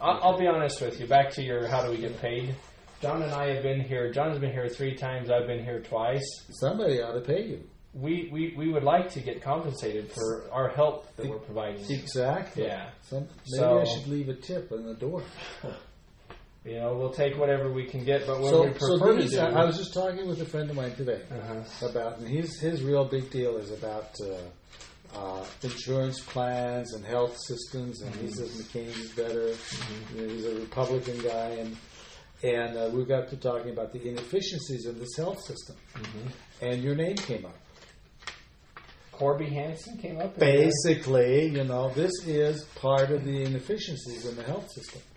I'll be honest with you. Back to your how do we get paid? John and I have been here. John's been here 3 times. I've been here twice. Somebody ought to pay you. We would like to get compensated for our help that we're providing. Exactly. Yeah. Maybe I should leave a tip on the door. We'll take whatever we can get, but what we prefer to do. I was just talking with a friend of mine today about, and his real big deal is about insurance plans and health systems, and he says McCain's better. He's a Republican guy, and we got to talking about the inefficiencies of this health system, and your name came up. Corby Hansen came up. Basically, this is part of the inefficiencies in the health system.